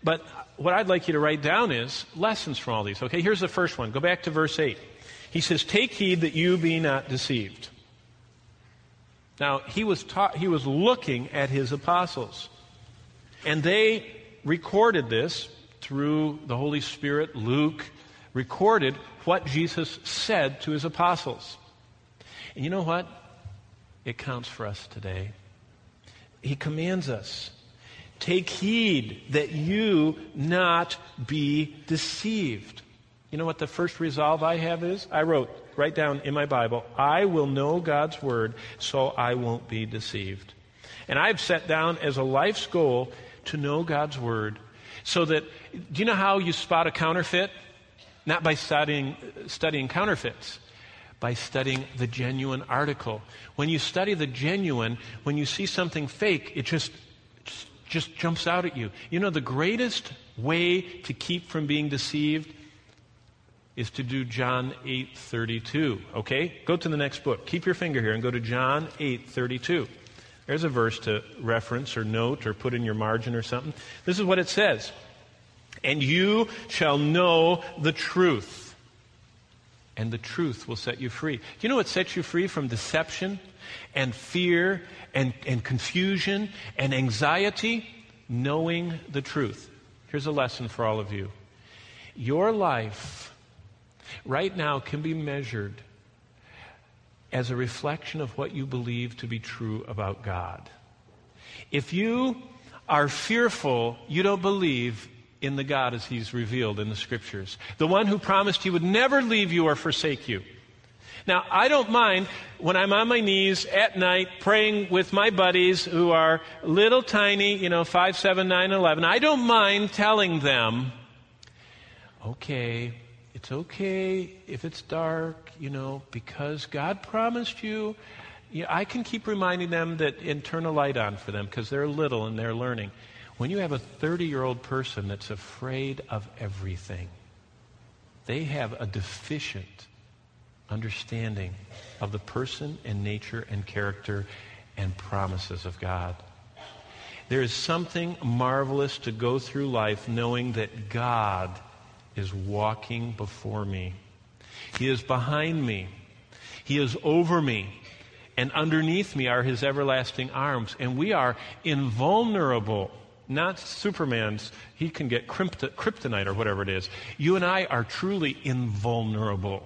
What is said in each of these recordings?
But what I'd like you to write down is lessons from all these. Okay, here's the first one. Go back to verse 8. He says, take heed that you be not deceived. Now, he was looking at his apostles. And they recorded this through the Holy Spirit. Luke recorded what Jesus said to his apostles. And you know what? It counts for us today. He commands us, take heed that you not be deceived. You know what the first resolve I have is? I write down in my Bible, I will know God's word so I won't be deceived. And I've set down as a life's goal to know God's word so that, do you know how you spot a counterfeit? Not by studying counterfeits, by studying the genuine article. When you study the genuine, when you see something fake, it just jumps out at you. You know, the greatest way to keep from being deceived is to do John 8:32. Okay? Go to the next book. Keep your finger here and go to John 8:32. There's a verse to reference or note or put in your margin or something. This is what it says. And you shall know the truth, and the truth will set you free. Do you know what sets you free from deception and fear and confusion and anxiety? Knowing the truth. Here's a lesson for all of you. Your life right now can be measured as a reflection of what you believe to be true about God. If you are fearful, you don't believe in the God as He's revealed in the Scriptures. The one who promised He would never leave you or forsake you. Now, I don't mind when I'm on my knees at night praying with my buddies who are little tiny, 5, 7, 9, 11. I don't mind telling them, okay, it's okay if it's dark, because God promised you. I can keep reminding them that and turn a light on for them because they're little and they're learning. When you have a 30-year-old person that's afraid of everything, they have a deficient understanding of the person and nature and character and promises of God. There is something marvelous to go through life knowing that God is walking before me. He is behind me. He is over me. And underneath me are His everlasting arms. And we are invulnerable. Not Superman's, he can get kryptonite or whatever it is. You and I are truly invulnerable.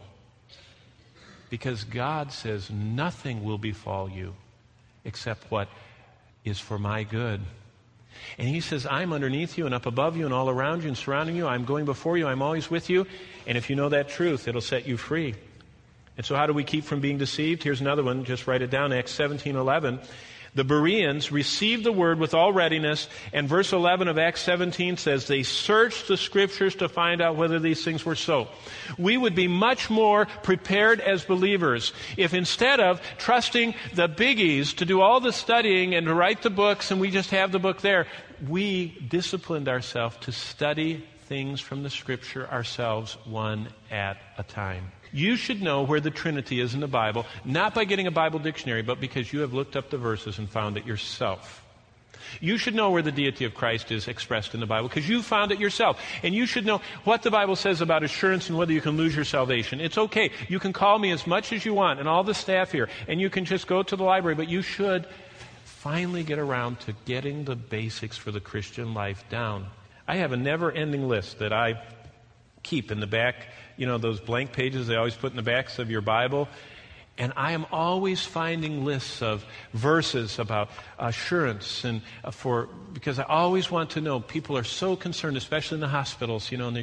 Because God says nothing will befall you except what is for my good. And He says, I'm underneath you and up above you and all around you and surrounding you. I'm going before you. I'm always with you. And if you know that truth, it'll set you free. And so how do we keep from being deceived? Here's another one. Just write it down. Acts 17:11. The Bereans received the word with all readiness. And verse 11 of Acts 17 says, they searched the Scriptures to find out whether these things were so. We would be much more prepared as believers if instead of trusting the biggies to do all the studying and to write the books and we just have the book there, we disciplined ourselves to study things from the Scripture ourselves one at a time. You should know where the Trinity is in the Bible, not by getting a Bible dictionary, but because you have looked up the verses and found it yourself. You should know where the deity of Christ is expressed in the Bible because you found it yourself. And you should know what the Bible says about assurance and whether you can lose your salvation. It's okay. You can call me as much as you want and all the staff here, and you can just go to the library, but you should finally get around to getting the basics for the Christian life down. I have a never-ending list that I keep in the back, those blank pages they always put in the backs of your Bible. And I am always finding lists of verses about assurance because I always want to know. People are so concerned, especially in the hospitals, and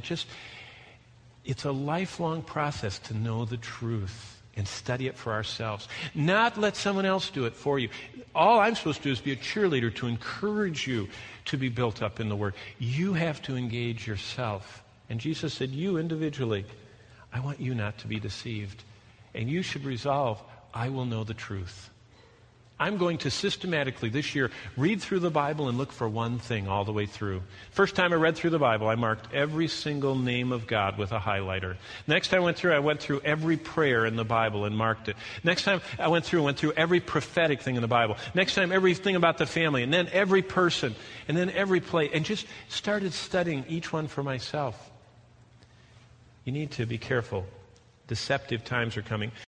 it's a lifelong process to know the truth and study it for ourselves. Not let someone else do it for you. All I'm supposed to do is be a cheerleader to encourage you to be built up in the Word. You have to engage yourself. And Jesus said, you individually, I want you not to be deceived. And you should resolve, I will know the truth. I'm going to systematically this year read through the Bible and look for one thing all the way through. First time I read through the Bible, I marked every single name of God with a highlighter. Next time I went through every prayer in the Bible and marked it. Next time I went through every prophetic thing in the Bible. Next time everything about the family, and then every person, and then every place, and just started studying each one for myself. You need to be careful. Deceptive times are coming.